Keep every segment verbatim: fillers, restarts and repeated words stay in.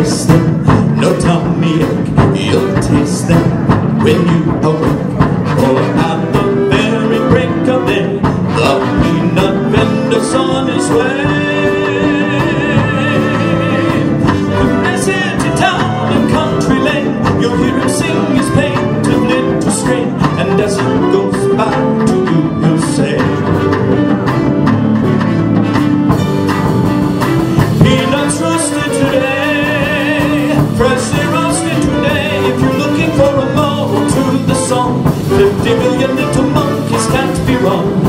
face them, no tummy ache, you'll taste them when you awake. Pour out the very break of day, the peanut vendor's on his way. As into town and country lane, you'll hear him sing his plaintive little strain, and as it goes by to you, he'll say, peanuts roasted today, freshly roasted today. If you're looking for a moral to the song, fifty million little monkeys can't be wrong.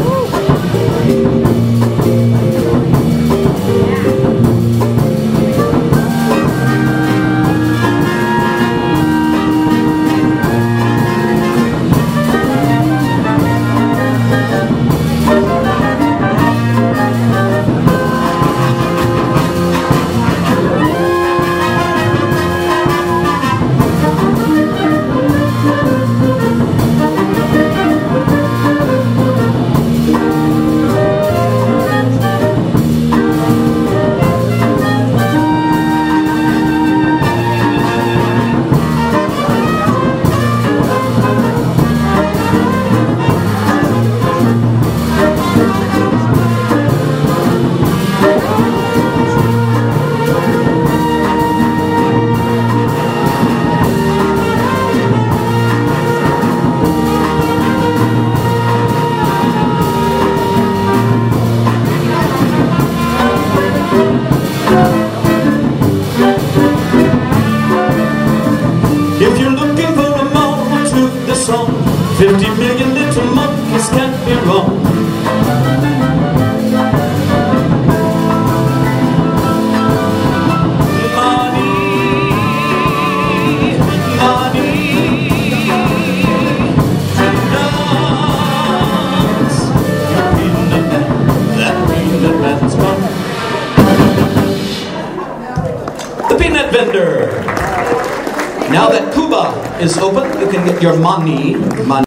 If you're looking for a moral to the song, fifty million little monkeys can't be wrong. Money, money, peanuts. Your peanut man, that peanut man's gone. The peanut vendor. Now that Cuba is open, you can get your money. money.